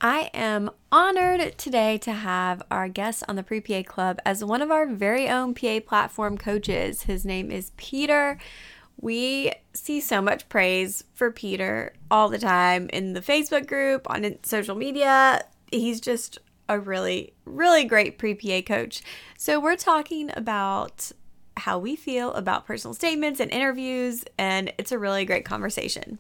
I am honored today to have our guest on the Pre-PA Club as one of our very own PA platform coaches. His name is Peter. We see so much praise for Peter all the time in the Facebook group, on social media. He's just a really, really great pre-PA coach. So we're talking about how we feel about personal statements and interviews, and it's a really great conversation.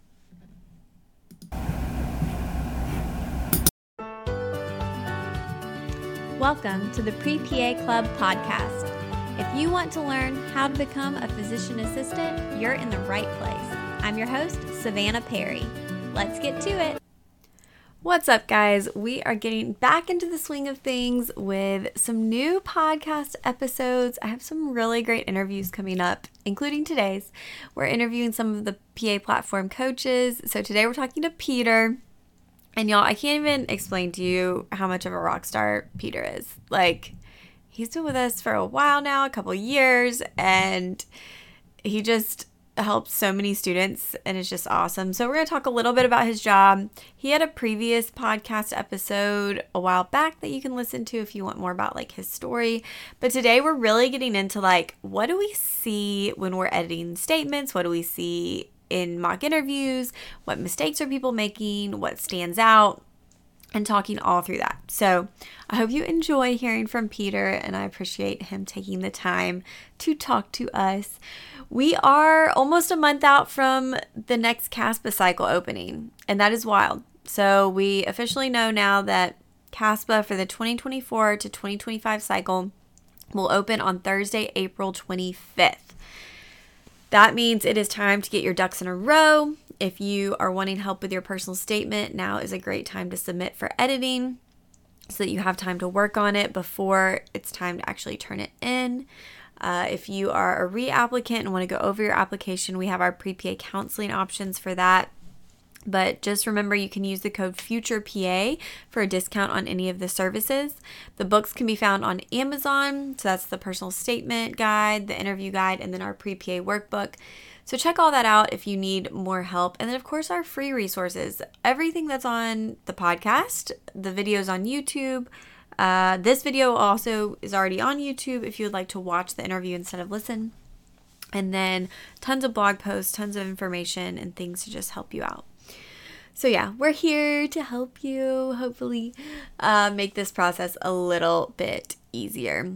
Welcome to the Pre-PA Club podcast. If you want to learn how to become a physician assistant, you're in the right place. I'm your host, Savannah Perry. Let's get to it. What's up, guys? We are getting back into the swing of things with some new podcast episodes. I have some really great interviews coming up, including today's. We're interviewing some of the PA platform coaches. So today we're talking to Peter. And y'all, I can't even explain to you how much of a rock star Peter is. Like, he's been with us for a while now, a couple years, and he just helps so many students, and it's just awesome. So we're going to talk a little bit about his job. He had a previous podcast episode a while back that you can listen to if you want more about like his story. But today we're really getting into like, what do we see when we're editing statements? What do we see in mock interviews? What mistakes are people making? What stands out? And talking all through that. So I hope you enjoy hearing from Peter, and I appreciate him taking the time to talk to us. We are almost a month out from the next CASPA cycle opening, and that is wild. So we officially know now that CASPA for the 2024 to 2025 cycle will open on Thursday, April 25th. That means it is time to get your ducks in a row. If you are wanting help with your personal statement, now is a great time to submit for editing so that you have time to work on it before it's time to actually turn it in. If you are a reapplicant and want to go over your application, we have our pre-PA counseling options for that. But just remember, you can use the code FUTUREPA for a discount on any of the services. The books can be found on Amazon. So that's the personal statement guide, the interview guide, and then our pre-PA workbook. So check all that out if you need more help. And then, of course, our free resources. Everything that's on the podcast, the videos on YouTube. This video also is already on YouTube if you would like to watch the interview instead of listen. And then tons of blog posts, tons of information, and things to just help you out. So yeah, we're here to help you hopefully make this process a little bit easier.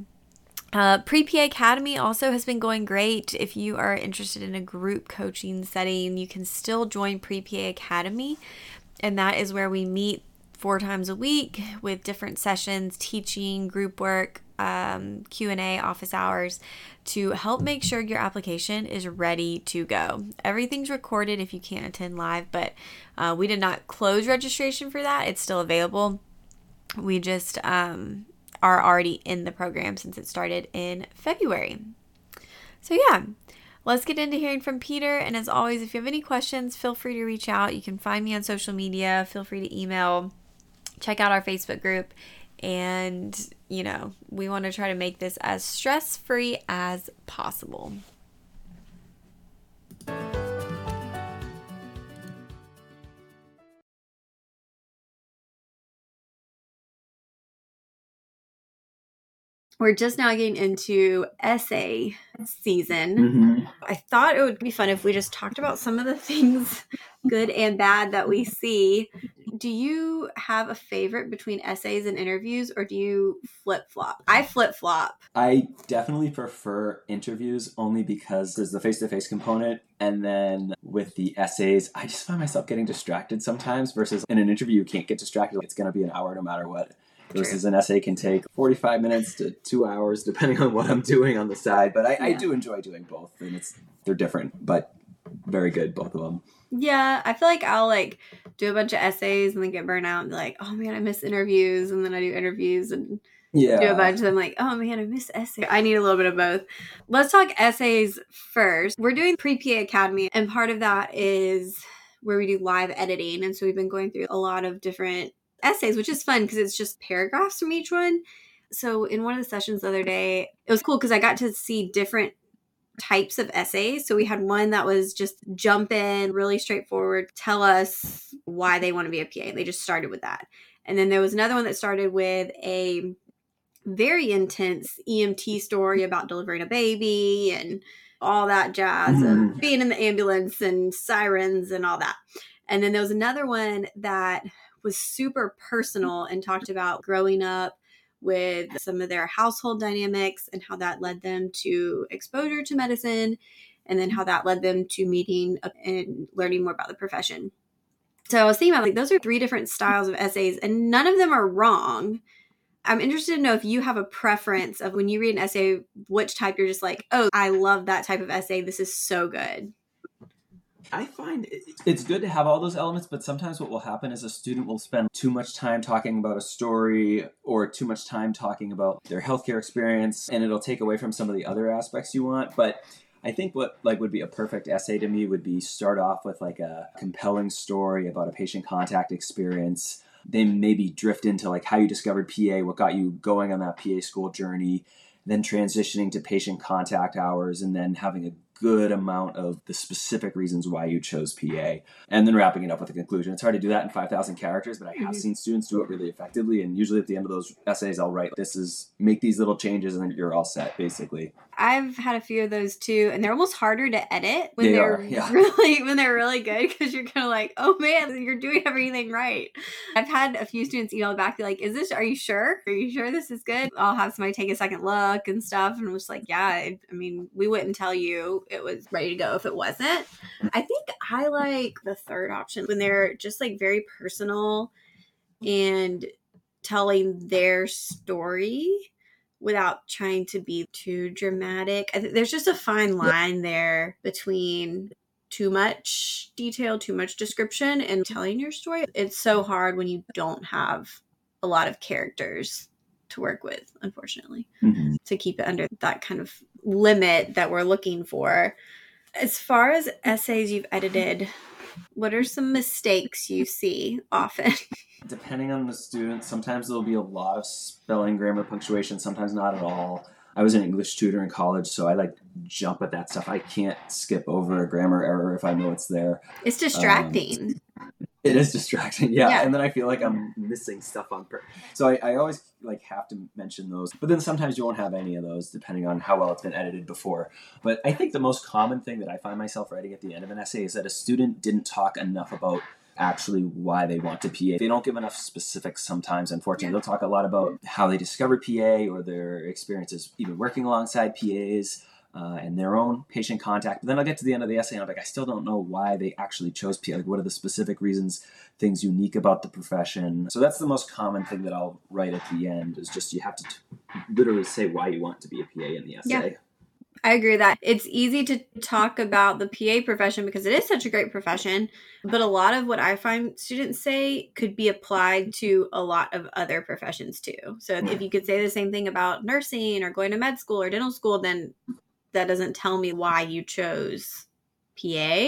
Pre-PA Academy also has been going great. If you are interested in a group coaching setting, you can still join Pre-PA Academy. And that is where we meet 4 times a week with different sessions, teaching, group work, Q&A, office hours to help make sure your application is ready to go. Everything's recorded if you can't attend live, but we did not close registration for that. It's still available. We just are already in the program since it started in February. So yeah, let's get into hearing from Peter. And as always, if you have any questions, feel free to reach out. You can find me on social media. Feel free to email. Check out our Facebook group. And, you know, we want to try to make this as stress-free as possible. We're just now getting into essay season. Mm-hmm. I thought it would be fun if we just talked about some of the things, good and bad, that we see. Do you have a favorite between essays and interviews, or do you flip-flop? I flip-flop. I definitely prefer interviews only because there's the face-to-face component, and then with the essays, I just find myself getting distracted sometimes versus in an interview, you can't get distracted. It's going to be an hour no matter what. Versus an essay can take 45 minutes to 2 hours, depending on what I'm doing on the side. But I do enjoy doing both, and they're different, but very good, both of them. Yeah, I feel like I'll do a bunch of essays and then get burnt out and be like, oh man, I miss interviews. And then I do interviews and do a bunch of them like, oh man, I miss essays. I need a little bit of both. Let's talk essays first. We're doing Pre-PA Academy, and part of that is where we do live editing. And so we've been going through a lot of different essays, which is fun because it's just paragraphs from each one. So in one of the sessions the other day, it was cool because I got to see different types of essays. So we had one that was just jump in, really straightforward, tell us why they want to be a PA. They just started with that. And then there was another one that started with a very intense EMT story about delivering a baby and all that jazz of being in the ambulance and sirens and all that. And then there was another one that was super personal and talked about growing up with some of their household dynamics and how that led them to exposure to medicine, and then how that led them to meeting and learning more about the profession. So I was thinking about, like, those are 3 different styles of essays, and none of them are wrong. I'm interested to know if you have a preference of when you read an essay, which type you're just like, oh, I love that type of essay. This is so good. I find it's good to have all those elements, but sometimes what will happen is a student will spend too much time talking about a story or too much time talking about their healthcare experience, and it'll take away from some of the other aspects you want. But I think what would be a perfect essay to me would be start off with like a compelling story about a patient contact experience, then maybe drift into like how you discovered PA, what got you going on that PA school journey, then transitioning to patient contact hours, and then having a good amount of the specific reasons why you chose PA, and then wrapping it up with a conclusion. It's hard to do that in 5,000 characters, but I have seen students do it really effectively. And usually at the end of those essays, I'll write, make these little changes and then you're all set, basically. I've had a few of those too, and they're almost harder to edit when they're really good, because you're kind of like, oh man, you're doing everything right. I've had a few students email back, be like, are you sure? Are you sure this is good? I'll have somebody take a second look and stuff, and I'm just like, yeah, I mean, we wouldn't tell you it was ready to go if it wasn't. I think I like the third option, when they're just like very personal and telling their story without trying to be too dramatic. There's just a fine line there between too much detail, too much description, and telling your story. It's so hard when you don't have a lot of characters to work with, unfortunately, to keep it under that kind of limit that we're looking for. As far as essays you've edited, what are some mistakes you see often? Depending on the student, sometimes there'll be a lot of spelling, grammar, punctuation, sometimes not at all. I was an English tutor in college, so I like jump at that stuff. I can't skip over a grammar error if I know it's there. It's distracting. It is distracting, yeah. And then I feel like I'm missing stuff on purpose. So I always like have to mention those. But then sometimes you won't have any of those, depending on how well it's been edited before. But I think the most common thing that I find myself writing at the end of an essay is that a student didn't talk enough about actually why they want to PA. They don't give enough specifics sometimes, unfortunately. They'll talk a lot about how they discovered PA or their experiences even working alongside PAs and their own patient contact. But then I'll get to the end of the essay and I'm like, I still don't know why they actually chose PA. Like, what are the specific reasons, things unique about the profession? So that's the most common thing that I'll write at the end, is just you have to literally say why you want to be a PA in the essay. Yeah. I agree with that. It's easy to talk about the PA profession because it is such a great profession, but a lot of what I find students say could be applied to a lot of other professions too. So if you could say the same thing about nursing or going to med school or dental school, then that doesn't tell me why you chose PA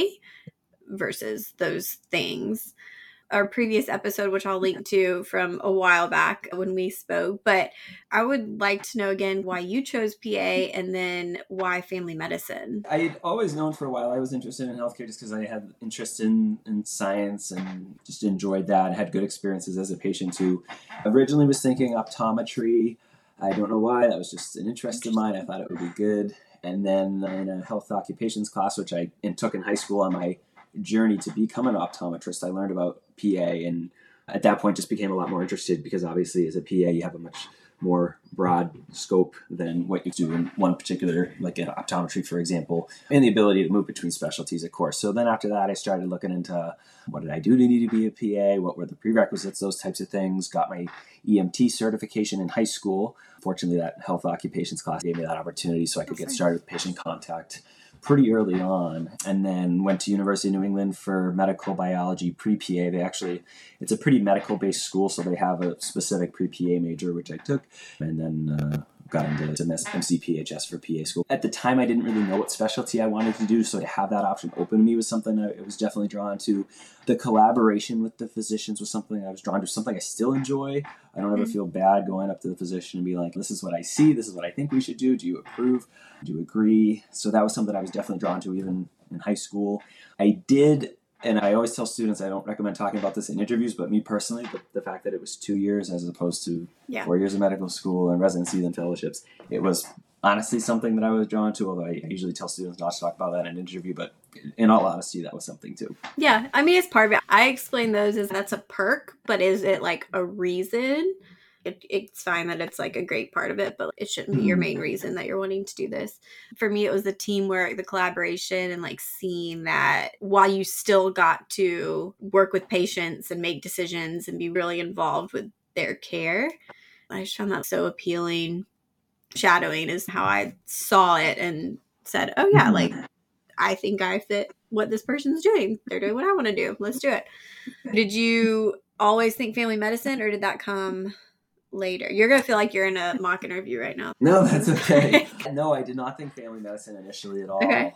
versus those things. Our previous episode, which I'll link to from a while back when we spoke, but I would like to know again why you chose PA and then why family medicine. I'd always known for a while I was interested in healthcare just because I had interest in science and just enjoyed that. I had good experiences as a patient too. Originally was thinking optometry. I don't know why. That was just an interest of mine. I thought it would be good. And then in a health occupations class, which I took in high school on my journey to become an optometrist, I learned about PA, and at that point just became a lot more interested because obviously as a PA you have a much more broad scope than what you do in one particular, like in optometry, for example, and the ability to move between specialties, of course. So then after that, I started looking into what did I do to need to be a PA, what were the prerequisites, those types of things. Got my EMT certification in high school. Fortunately, that health occupations class gave me that opportunity so I could get started with patient contact pretty early on, and then went to University of New England for medical biology pre-PA. It's a pretty medical-based school, so they have a specific pre-PA major, which I took, and then got into MCPHS for PA school. At the time, I didn't really know what specialty I wanted to do, so to have that option open to me was something I was definitely drawn to. The collaboration with the physicians was something I was drawn to, something I still enjoy. I don't ever feel bad going up to the physician and be like, this is what I see, this is what I think we should do, do you approve, do you agree? So that was something I was definitely drawn to even in high school. I did And I always tell students I don't recommend talking about this in interviews, but me personally, the fact that it was 2 years as opposed to 4 years of medical school and residency and fellowships, it was honestly something that I was drawn to, although I usually tell students not to talk about that in an interview, but in all honesty, that was something too. Yeah, I mean, it's part of it. I explain those as that's a perk, but is it like a reason? It's fine that it's like a great part of it, but it shouldn't be your main reason that you're wanting to do this. For me, it was the teamwork, the collaboration, and like seeing that while you still got to work with patients and make decisions and be really involved with their care. I just found that so appealing. Shadowing is how I saw it and said, oh yeah, like I think I fit what this person's doing. They're doing what I want to do. Let's do it. Did you always think family medicine, or did that come later? You're going to feel like you're in a mock interview right now. No, that's okay. No, I did not think family medicine initially at all. Okay.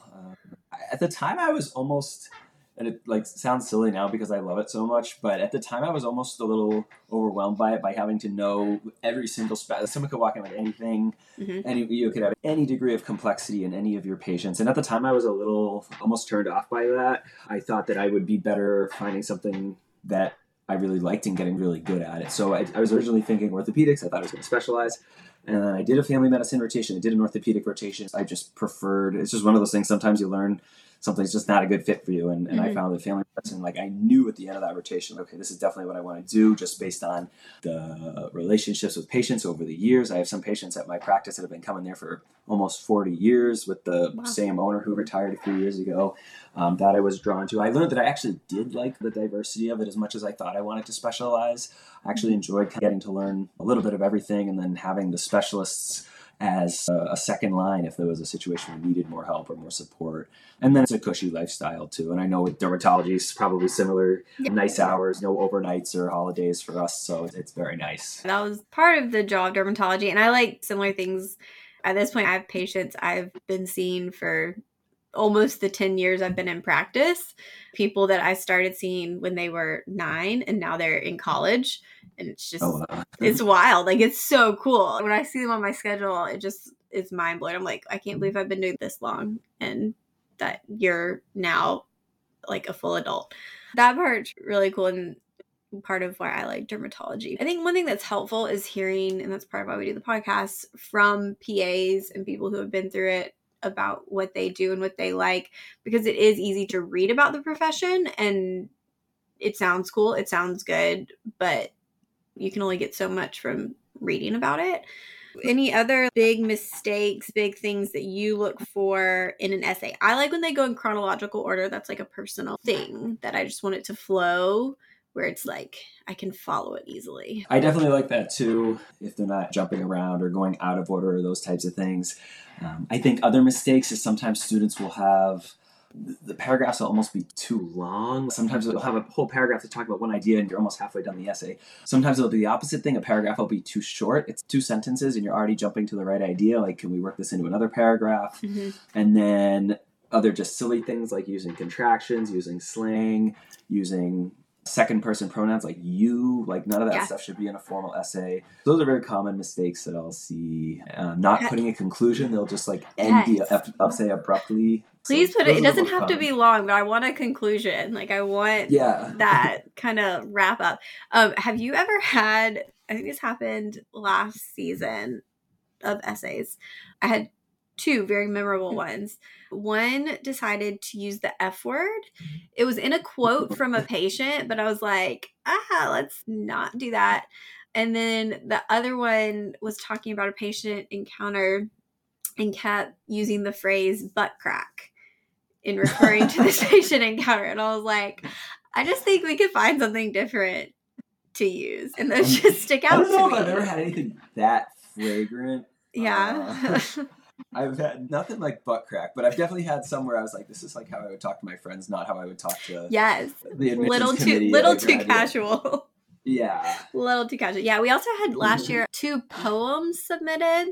At the time, I was almost, and it like sounds silly now because I love it so much, but at the time I was almost a little overwhelmed by it, by having to know every single someone could walk in with anything, you could have any degree of complexity in any of your patients. And at the time I was a little almost turned off by that. I thought that I would be better finding something that I really liked and getting really good at it. So I was originally thinking orthopedics. I thought I was going to specialize. And then I did a family medicine rotation. I did an orthopedic rotation. I just preferred, it's just one of those things. Sometimes you learn something's just not a good fit for you. And I found that family medicine, like I knew at the end of that rotation, okay, this is definitely what I want to do, just based on the relationships with patients over the years. I have some patients at my practice that have been coming there for almost 40 years with the same owner who retired a few years ago, that I was drawn to. I learned that I actually did like the diversity of it as much as I thought I wanted to specialize. I actually enjoyed getting to learn a little bit of everything and then having the specialists as a second line if there was a situation where we needed more help or more support. And then it's a cushy lifestyle too. And I know with dermatology it's probably similar, nice hours, no overnights or holidays for us. So it's very nice. That was part of the job, dermatology. And I like similar things. At this point, I have patients I've been seeing for almost the 10 years I've been in practice, people that I started seeing when they were 9 and now they're in college. And it's just, it's wild. Like, it's so cool. When I see them on my schedule, it just is mind blowing. I'm like, I can't believe I've been doing this long and that you're now like a full adult. That part's really cool and part of why I like dermatology. I think one thing that's helpful is hearing, and that's part of why we do the podcast, from PAs and people who have been through it about what they do and what they like, because it is easy to read about the profession and it sounds cool, it sounds good, but you can only get so much from reading about it. Any other big mistakes, big things that you look for in an essay? I like when they go in chronological order. That's like a personal thing that I just want it to flow, where it's like I can follow it easily. I definitely like that too, if they're not jumping around or going out of order or those types of things. I think other mistakes is sometimes students will have, the paragraphs will almost be too long. Sometimes they'll have a whole paragraph to talk about one idea and you're almost halfway done the essay. Sometimes it'll be the opposite thing. A paragraph will be too short. It's 2 sentences and you're already jumping to the right idea. Like, can we work this into another paragraph? And then other just silly things like using contractions, using slang, using second person pronouns like you, like none of that stuff should be in a formal essay. Those are very common mistakes that I'll see. Not putting a conclusion, they'll just like end the essay abruptly. Please put it. It doesn't have to be long, but I want a conclusion. Like I want that kind of wrap up. Have you ever had, I think this happened last season of essays, I had 2 very memorable ones. One decided to use the F word. It was in a quote from a patient, but I was like, let's not do that. And then the other one was talking about a patient encounter and kept using the phrase butt crack in referring to this patient encounter. And I was like, I just think we could find something different to use. And those just stick out to me. I don't know if I've ever had anything that flagrant. Yeah. I've had nothing like butt crack, but I've definitely had some where I was like, this is like how I would talk to my friends, not how I would talk to the admissions committee. Little too casual. Yeah. Little too casual. Yeah, we also had last year 2 poems submitted.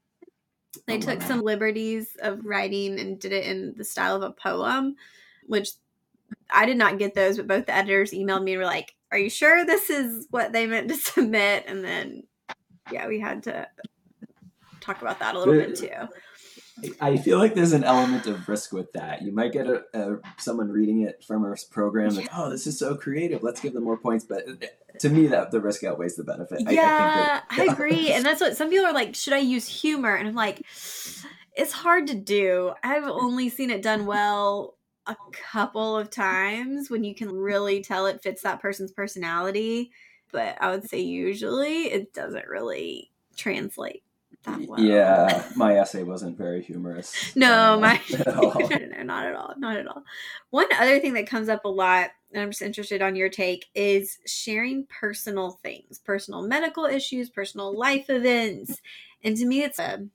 They took some liberties of writing and did it in the style of a poem, which I did not get those, but both the editors emailed me and were like, are you sure this is what they meant to submit? And then, we had to talk about that a little bit too. I feel like there's an element of risk with that. You might get someone reading it from a program like, oh, this is so creative, let's give them more points. But to me, that the risk outweighs the benefit. Yeah, I agree. And that's what some people are like, should I use humor? And I'm like, it's hard to do. I've only seen it done well a couple of times when you can really tell it fits that person's personality. But I would say usually it doesn't really translate that well. Yeah, my essay wasn't very humorous. No, not at all. Not at all. One other thing that comes up a lot, and I'm just interested on your take, is sharing personal things, personal medical issues, personal life events. And to me, it's a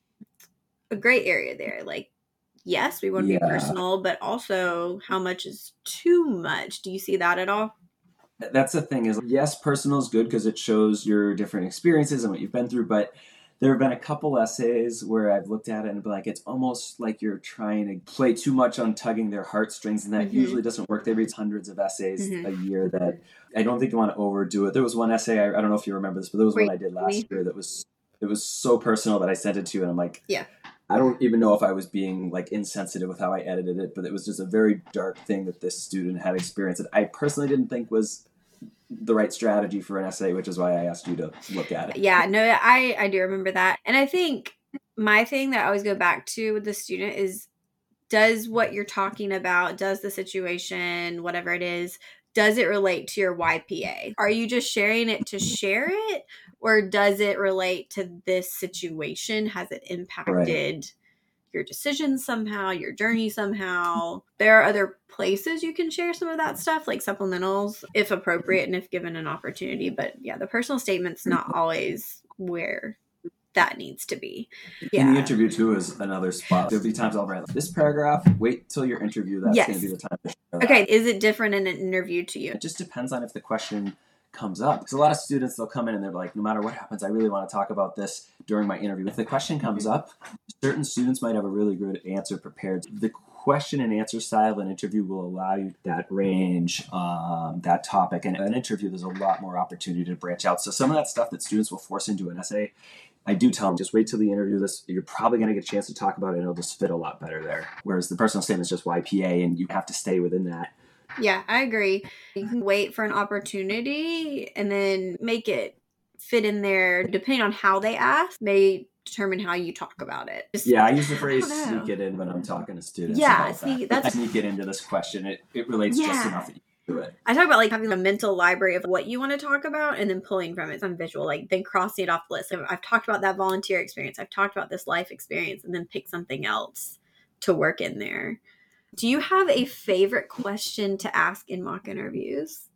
great area there. Like, yes, we want to be personal, but also how much is too much? Do you see that at all? That's the thing is, yes, personal is good because it shows your different experiences and what you've been through, but there have been a couple essays where I've looked at it and been like, it's almost like you're trying to play too much on tugging their heartstrings, and that usually doesn't work. They read hundreds of essays a year that I don't think you want to overdo it. There was one essay, I don't know if you remember this, but there was one I did last year that was so personal that I sent it to you, and I'm like, I don't even know if I was being like insensitive with how I edited it, but it was just a very dark thing that this student had experienced that I personally didn't think was the right strategy for an essay, which is why I asked you to look at it. Yeah, no, I do remember that. And I think my thing that I always go back to with the student is, does what you're talking about, does the situation, whatever it is, does it relate to your YPA? Are you just sharing it to share it? Or does it relate to this situation? Has it impacted your decisions somehow, your journey somehow? There are other places you can share some of that stuff, like supplementals, if appropriate and if given an opportunity. But yeah, the personal statement's not always where that needs to be. In the interview too is another spot. There'll be times I'll write this paragraph, wait till your interview. That's going to be the time to share that. Okay, is it different in an interview to you? It just depends on if the question comes up. Because a lot of students, they'll come in and they're like, no matter what happens, I really want to talk about this during my interview. If the question comes up, certain students might have a really good answer prepared. The question and answer style of an interview will allow you that range, that topic. And in an interview, there's a lot more opportunity to branch out. So some of that stuff that students will force into an essay, I do tell them, just wait till the interview. You're probably going to get a chance to talk about it, and it'll just fit a lot better there. Whereas the personal statement is just YPA, and you have to stay within that. Yeah, I agree. You can wait for an opportunity and then make it fit in there. Depending on how they ask, may determine how you talk about it. I use the phrase sneak it in when I'm talking to students. Yeah, sneak it into this question. It relates just enough that you do it. I talk about like having a mental library of what you want to talk about and then pulling from it some visual, like then crossing it off the list. I've talked about that volunteer experience. I've talked about this life experience, and then pick something else to work in there. Do you have a favorite question to ask in mock interviews?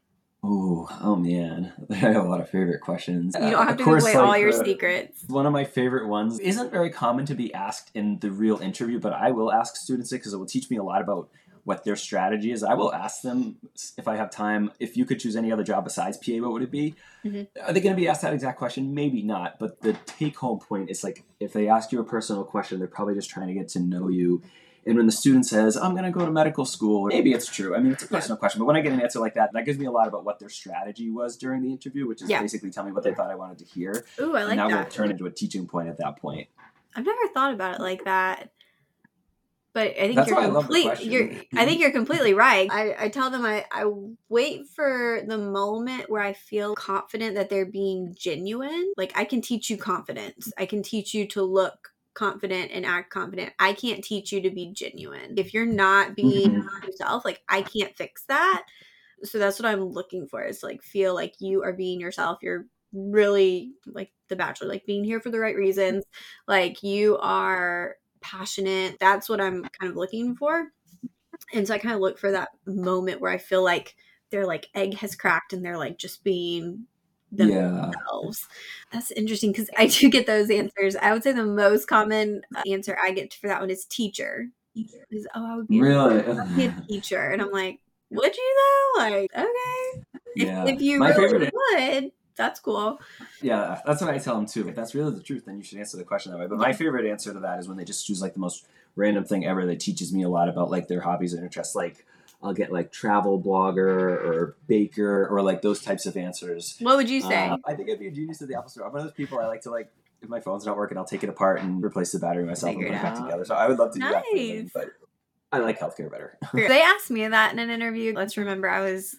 Oh man, I have a lot of favorite questions. You don't have to give away all your secrets. One of my favorite ones isn't very common to be asked in the real interview, but I will ask students it because it will teach me a lot about what their strategy is. I will ask them, if I have time, if you could choose any other job besides PA, what would it be? Are they going to be asked that exact question? Maybe not, but the take-home point is like, if they ask you a personal question, they're probably just trying to get to know you. And when the student says, I'm going to go to medical school, or maybe it's true. I mean, it's a personal question. But when I get an answer like that, that gives me a lot about what their strategy was during the interview, which is basically tell me what they thought I wanted to hear. Ooh, I like that. And that will turn into a teaching point at that point. I've never thought about it like that. But I think I think you're completely right. I tell them I wait for the moment where I feel confident that they're being genuine. Like, I can teach you confidence. I can teach you to look confident and act confident. I can't teach you to be genuine. If you're not being yourself, like, I can't fix that. So that's what I'm looking for, is like, feel like you are being yourself. You're really like The Bachelor, like being here for the right reasons. Like, you are passionate. That's what I'm kind of looking for. And so I kind of look for that moment where I feel like their like egg has cracked and they're like just being themselves. That's interesting because I do get those answers. I would say the most common answer I get for that one is teacher. Is, I would be a teacher. And I'm like, would you though? Like, okay. If you really would, that's cool. Yeah, that's what I tell them too. If that's really the truth, then you should answer the question that way. But my favorite answer to that is when they just choose like the most random thing ever that teaches me a lot about like their hobbies and interests. Like, I'll get like travel blogger or baker or like those types of answers. What would you say? I think I'd be a genius at the Apple Store. I'm one of those people I like to like if my phone's not working, I'll take it apart and replace the battery myself and put it back together. So I would love to do that for them, but I like healthcare better. They asked me that in an interview. Let's remember I was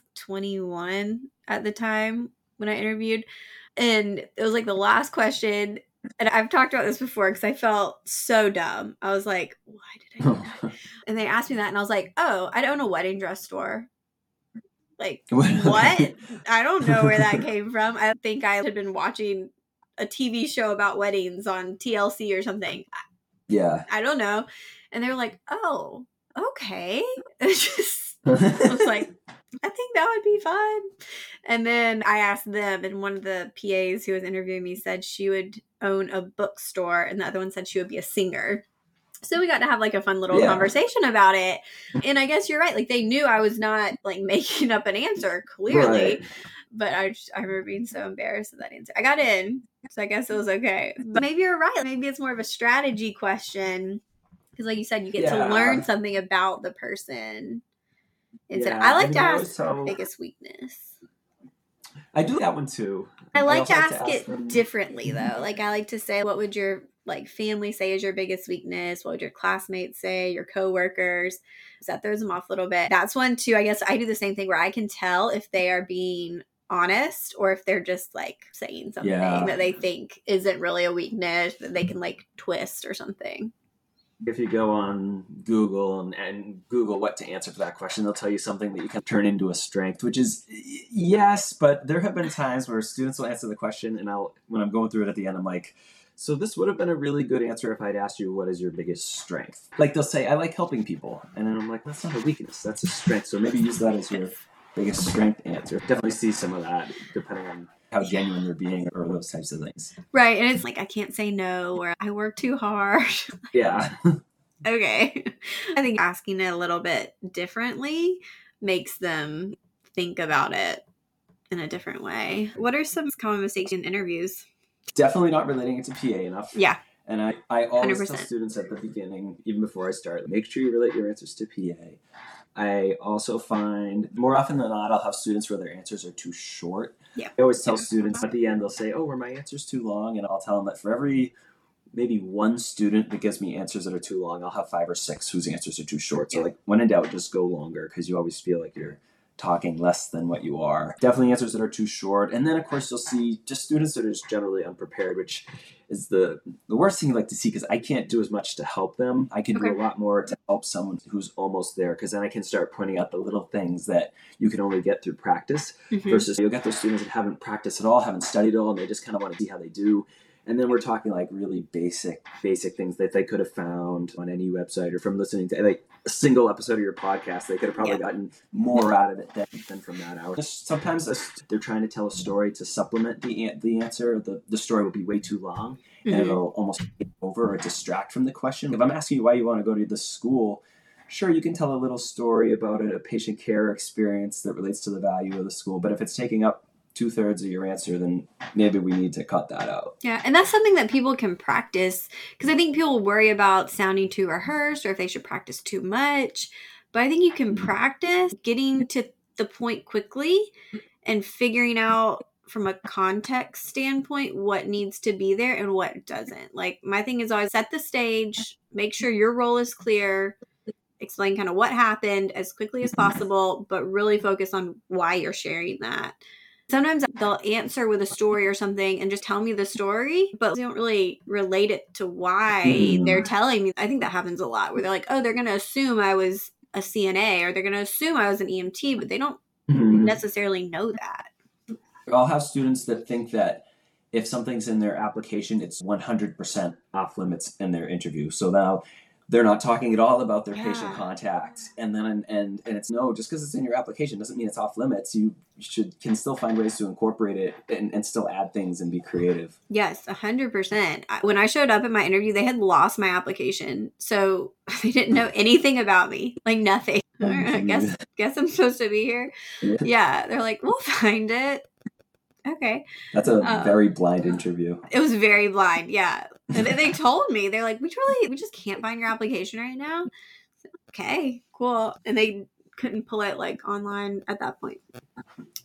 21 at the time when I interviewed. And it was like the last question. And I've talked about this before because I felt so dumb. I was like, why did I do that? And they asked me that and I was like, oh, I own a wedding dress store. Like, what? I don't know where that came from. I think I had been watching a TV show about weddings on TLC or something. Yeah. I don't know. And they were like, oh, okay. I was like, I think that would be fun. And then I asked them, and one of the PAs who was interviewing me said she would own a bookstore, and the other one said she would be a singer. So we got to have like a fun little conversation about it. And I guess you're right. Like they knew I was not like making up an answer, clearly. Right. But I remember being so embarrassed of that answer. I got in, so I guess it was okay. But maybe you're right. Maybe it's more of a strategy question. Because like you said, you get to learn something about the person. Instead, I like to ask biggest weakness. I do that one too. I like to ask it differently though. Like I like to say, what would your like family say is your biggest weakness? What would your classmates say? Your coworkers? So that throws them off a little bit. That's one too. I guess I do the same thing where I can tell if they are being honest or if they're just like saying something that they think isn't really a weakness that they can like twist or something. If you go on Google and Google what to answer for that question, they'll tell you something that you can turn into a strength, which is yes, but there have been times where students will answer the question and when I'm going through it at the end, I'm like, so this would have been a really good answer if I'd asked you, what is your biggest strength? Like they'll say, I like helping people. And then I'm like, that's not a weakness, that's a strength. So maybe use that as your biggest strength answer. Definitely see some of that depending on how genuine they're being or those types of things. Right. And it's like, I can't say no or I work too hard. Yeah. Okay. I think asking it a little bit differently makes them think about it in a different way. What are some common mistakes in interviews? Definitely not relating it to PA enough. Yeah. And I always 100%. tell students at the beginning, even before I start, make sure you relate your answers to PA. I also find more often than not, I'll have students where their answers are too short. Yeah. I always tell students at the end, they'll say, oh, were my answers too long? And I'll tell them that for every maybe one student that gives me answers that are too long, I'll have 5 or 6 whose answers are too short. So like when in doubt, just go longer because you always feel like you're talking less than what you are. Definitely answers that are too short. And then of course you'll see just students that are just generally unprepared, which is the worst thing you like to see because I can't do as much to help them. I can do a lot more to help someone who's almost there because then I can start pointing out the little things that you can only get through practice versus you'll get those students that haven't practiced at all, haven't studied at all, and they just kind of want to see how they do. And then we're talking like really basic things that they could have found on any website or from listening to like a single episode of your podcast. They could have probably gotten more out of it than from that hour. Sometimes they're trying to tell a story to supplement the answer. The story will be way too long and it'll almost take over or distract from the question. If I'm asking you why you want to go to this school, sure, you can tell a little story about a patient care experience that relates to the value of the school. But if it's taking up 2/3 of your answer, then maybe we need to cut that out. Yeah, and that's something that people can practice because I think people worry about sounding too rehearsed or if they should practice too much. But I think you can practice getting to the point quickly and figuring out from a context standpoint what needs to be there and what doesn't. Like my thing is always set the stage, make sure your role is clear, explain kind of what happened as quickly as possible, but really focus on why you're sharing that. Sometimes they'll answer with a story or something and just tell me the story, but they don't really relate it to why they're telling me. I think that happens a lot where they're like, oh, they're going to assume I was a CNA or they're going to assume I was an EMT, but they don't necessarily know that. I'll have students that think that if something's in their application, it's 100% off limits in their interview. So now they're not talking at all about their patient contact. And then, and it's no, just because it's in your application doesn't mean it's off limits. You can still find ways to incorporate it and still add things and be creative. Yes, 100%. When I showed up at my interview, they had lost my application. So they didn't know anything about me, like nothing. I guess I'm supposed to be here. Yeah. They're like, we'll find it. Okay. That's a very blind interview. It was very blind. Yeah. And then they told me, they're like, we just can't find your application right now. Okay, cool. And they couldn't pull it like online at that point.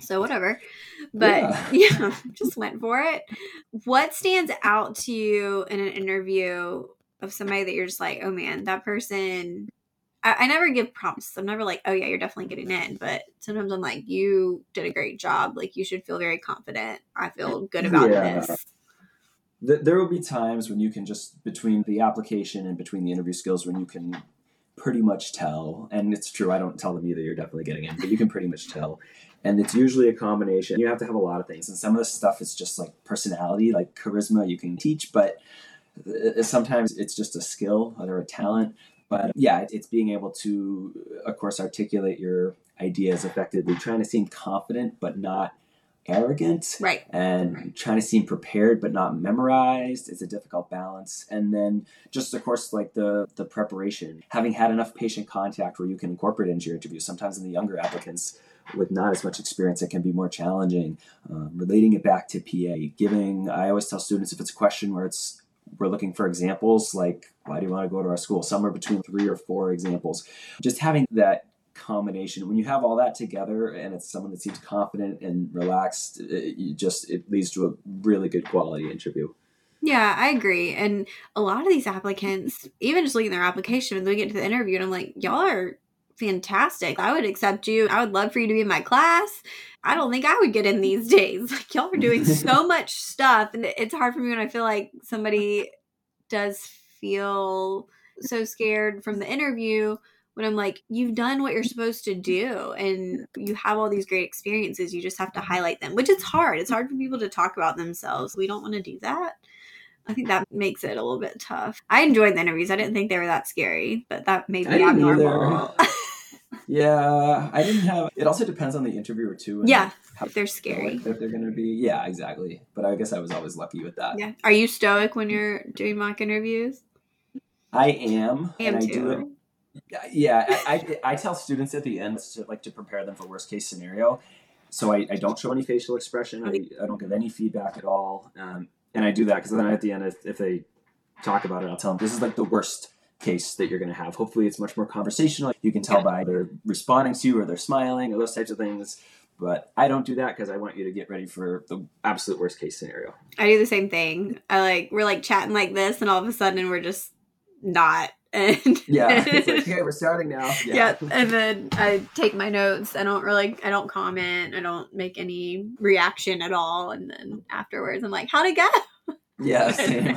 So whatever. But yeah, just went for it. What stands out to you in an interview of somebody that you're just like, oh man, that person, I never give prompts. I'm never like, oh yeah, you're definitely getting in. But sometimes I'm like, you did a great job. Like, you should feel very confident. I feel good about this. There will be times when you can just, between the application and between the interview skills, when you can pretty much tell. And it's true, I don't tell them either, you're definitely getting in, but you can pretty much tell. And it's usually a combination. You have to have a lot of things. And some of the stuff is just like personality, like charisma you can teach, but sometimes it's just a skill or a talent. But yeah, it's being able to, of course, articulate your ideas effectively, trying to seem confident but not arrogant, right? And trying to seem prepared but not memorized. It's a difficult balance. And then just, of course, like the preparation, having had enough patient contact where you can incorporate it into your interview. Sometimes in the younger applicants with not as much experience, it can be more challenging. Relating it back to PA, I always tell students, if it's a question where we're looking for examples, like, why do you want to go to our school? Somewhere between 3 or 4 examples. Just having that combination, when you have all that together and it's someone that seems confident and relaxed, it leads to a really good quality interview. Yeah, I agree. And a lot of these applicants, even just looking at their application, when they get to the interview, and I'm like, y'all are fantastic. I would accept you. I would love for you to be in my class. I don't think I would get in these days. Like, y'all are doing so much stuff. And it's hard for me when I feel like somebody does feel so scared from the interview, when I'm like, you've done what you're supposed to do and you have all these great experiences. You just have to highlight them, which is hard. It's hard for people to talk about themselves. We don't want to do that. I think that makes it a little bit tough. I enjoyed the interviews. I didn't think they were that scary, but that made me abnormal. Yeah, I didn't have... It also depends on the interviewer, too. Yeah, if they're scary. If they're going to be... Yeah, exactly. But I guess I was always lucky with that. Yeah. Are you stoic when you're doing mock interviews? I am. I am, and too. I do it. Yeah, I tell students at the end to prepare them for worst case scenario. So I don't show any facial expression. I don't give any feedback at all. And I do that because then at the end, if they talk about it, I'll tell them this is like the worst case that you're going to have. Hopefully it's much more conversational. You can tell by they're responding to you or they're smiling or those types of things. But I don't do that because I want you to get ready for the absolute worst case scenario. I do the same thing. We're like chatting like this and all of a sudden we're just not. And yeah, it's like, okay, we're starting now. Yeah. And then I take my notes. I don't comment. I don't make any reaction at all. And then afterwards, I'm like, how'd it go? Yeah, same.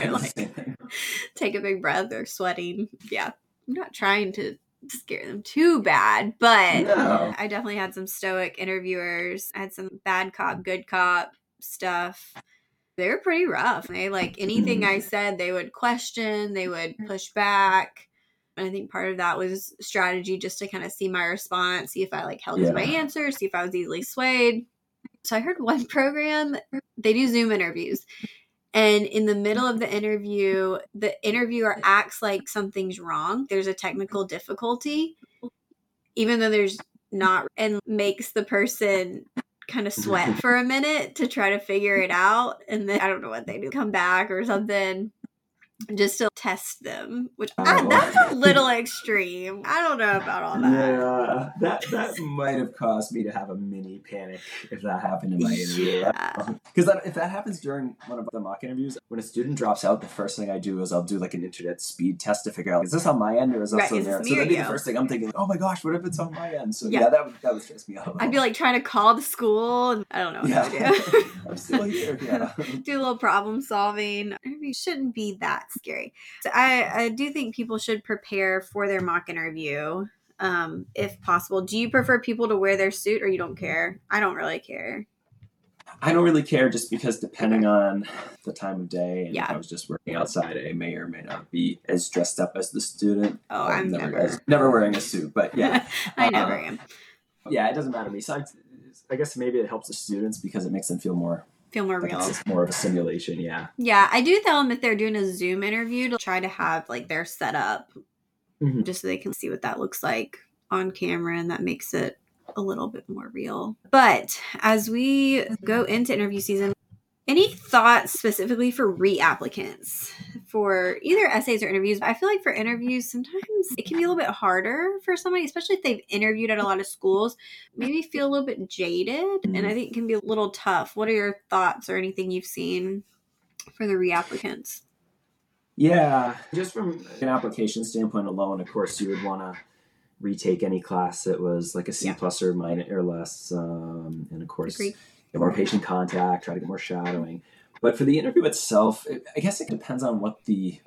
Take a big breath. They're sweating. Yeah. I'm not trying to scare them too bad, but no. I definitely had some stoic interviewers. I had some bad cop, good cop stuff. They were pretty rough. They anything I said, they would question, they would push back. And I think part of that was strategy, just to kind of see my response, see if I held to my answer, see if I was easily swayed. So I heard one program, they do Zoom interviews. And in the middle of the interview, the interviewer acts like something's wrong. There's a technical difficulty, even though there's not, and makes the person kind of sweat for a minute to try to figure it out. And then I don't know what they do, come back or something just to test them, which that's a little extreme. I don't know about all that. Yeah, that might have caused me to have a mini panic if that happened in my interview. Because if that happens during one of the mock interviews, when a student drops out, the first thing I do is I'll do an internet speed test to figure out, is this on my end or is that on there? So that'd be the first thing I'm thinking, oh my gosh, what if it's on my end? So yeah that would stress me out. I'd be trying to call the school and I don't know what to do. I'm still here. Yeah. Do a little problem solving. It shouldn't be that scary. So I do think people should prepare for their mock interview, if possible. Do you prefer people to wear their suit or you don't care? I don't really care. I don't really care just because depending on the time of day and if I was just working outside, I may or may not be as dressed up as the student. Oh, I'm never wearing a suit, but yeah. I never am. Yeah, it doesn't matter to me. So I guess maybe it helps the students because it makes them feel more real. It's more of a simulation, yeah. Yeah, I do tell them if they're doing a Zoom interview to try to have their setup just so they can see what that looks like on camera, and that makes it a little bit more real. But as we go into interview season, any thoughts specifically for reapplicants? for either essays or interviews. I feel like for interviews, sometimes it can be a little bit harder for somebody, especially if they've interviewed at a lot of schools, maybe feel a little bit jaded. And I think it can be a little tough. What are your thoughts or anything you've seen for the reapplicants? Yeah, just from an application standpoint alone, of course, you would want to retake any class that was like a C plus or minus or less. And of course, get more patient contact, try to get more shadowing. But for the interview itself, I guess it depends on what the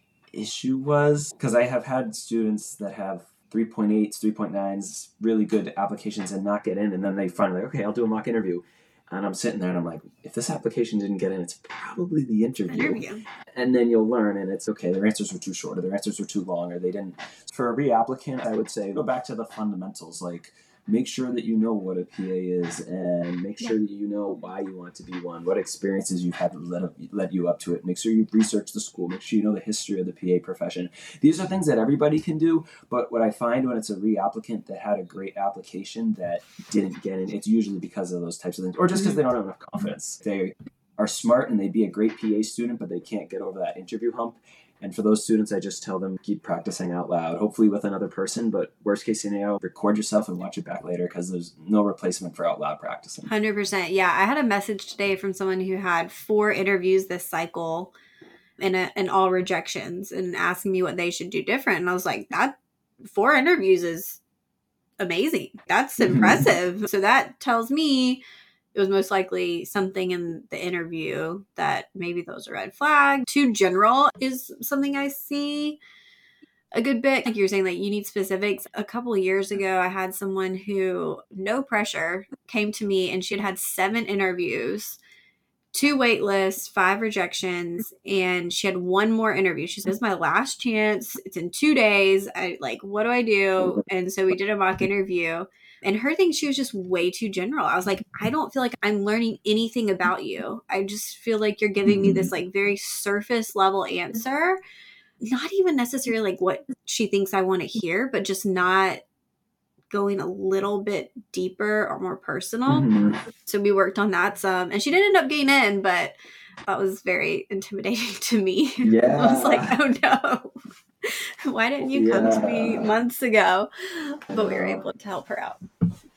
issue was. Because I have had students that have 3.8s, 3.9s, really good applications and not get in. And then they finally, okay, I'll do a mock interview. And I'm sitting there and I'm like, if this application didn't get in, it's probably the interview. And then you'll learn, and it's okay, their answers were too short, or their answers were too long, or they didn't. For a reapplicant, I would say go back to the fundamentals. Like, make sure that you know what a PA is, and make sure that you know why you want to be one, what experiences you've had that led you up to it. Make sure you've researched the school. Make sure you know the history of the PA profession. These are things that everybody can do, but what I find when it's a reapplicant that had a great application that didn't get in, it's usually because of those types of things, or just because they don't have enough confidence. They are smart and they'd be a great PA student, but they can't get over that interview hump. And for those students, I just tell them, keep practicing out loud, hopefully with another person, but worst case scenario, record yourself and watch it back later, because there's no replacement for out loud practicing. 100%. Yeah, I had a message today from someone who had 4 interviews this cycle and all rejections, and asking me what they should do different. And I was like, that 4 interviews is amazing. That's impressive. So that tells me it was most likely something in the interview that maybe those are red flag. Too general is something I see a good bit. Like you're saying, like you need specifics. A couple of years ago, I had someone who, no pressure, came to me and she had 7 interviews, 2 wait lists, 5 rejections, and she had 1 more interview. She said, "This is my last chance. It's in 2 days. What do I do?" And so we did a mock interview. And her thing, she was just way too general. I was like, I don't feel like I'm learning anything about you. I just feel like you're giving me this like very surface level answer. Not even necessarily like what she thinks I want to hear, but just not going a little bit deeper or more personal. So we worked on that some. And she did end up getting in, but that was very intimidating to me. Yeah. I was like, oh no. Why didn't you come to me months ago? But we were able to help her out.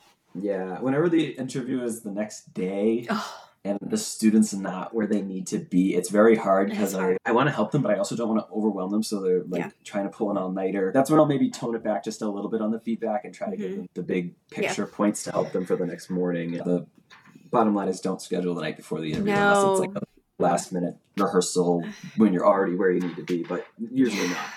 Yeah. Whenever the interview is the next day and the student's not where they need to be, it's very hard, because I want to help them, but I also don't want to overwhelm them. So they're like trying to pull an all-nighter. That's when I'll maybe tone it back just a little bit on the feedback and try to give them the big picture points to help them for the next morning. The bottom line is, don't schedule the night before the interview unless it's like a last minute rehearsal when you're already where you need to be, but usually not.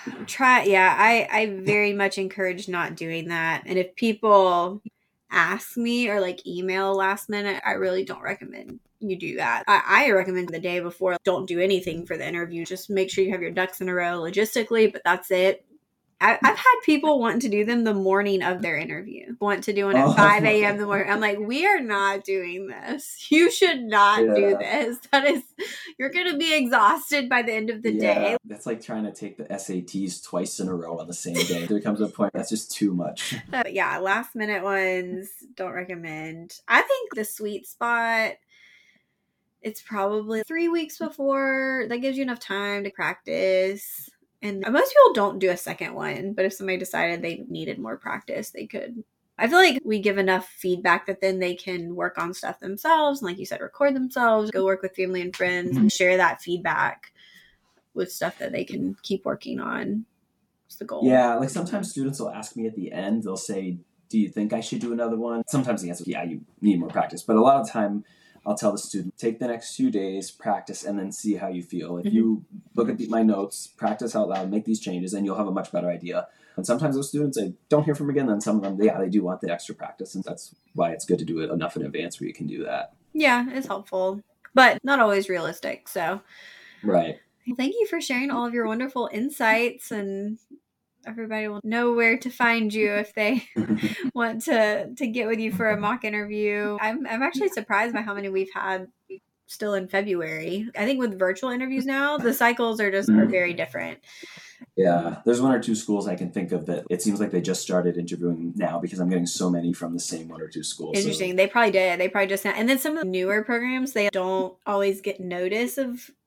I very much encourage not doing that. And if people ask me or like email last minute, I really don't recommend you do that. I recommend the day before, don't do anything for the interview. Just make sure you have your ducks in a row logistically, but that's it. I've had people wanting to do them the morning of their interview, want to do it at 5 a.m. the morning. I'm like, we are not doing this. You should not do this. You're going to be exhausted by the end of the day. That's like trying to take the SATs twice in a row on the same day. There comes a point that's just too much. Last minute ones, don't recommend. I think the sweet spot, it's probably 3 weeks before. That gives you enough time to practice. And most people don't do a second one, but if somebody decided they needed more practice, they could. I feel like we give enough feedback that then they can work on stuff themselves. And like you said, record themselves, go work with family and friends, and share that feedback with stuff that they can keep working on. That's the goal. Yeah, like sometimes students will ask me at the end, they'll say, "Do you think I should do another one?" Sometimes the answer is, yeah, you need more practice. But a lot of the time, I'll tell the student, take the next 2 days, practice, and then see how you feel. If you look at my notes, practice out loud, make these changes, and you'll have a much better idea. And sometimes those students, I don't hear from again. Then some of them, they do want the extra practice. And that's why it's good to do it enough in advance where you can do that. Yeah, it's helpful, but not always realistic. So, right. Thank you for sharing all of your wonderful insights, and everybody will know where to find you if they want to get with you for a mock interview. I'm actually surprised by how many we've had still in February. I think with virtual interviews now, the cycles are very different. Yeah, there's 1 or 2 schools I can think of that it seems like they just started interviewing now, because I'm getting so many from the same 1 or 2 schools. Interesting. So. They probably did. They probably just, and then some of the newer programs, they don't always get notice of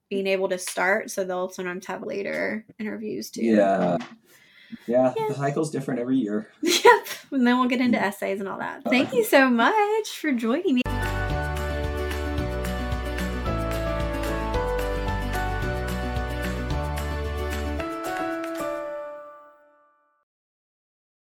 being able to start. So they'll sometimes have later interviews too. Yeah. The cycle's different every year. Yep. And then we'll get into essays and all that. Thank you so much for joining me.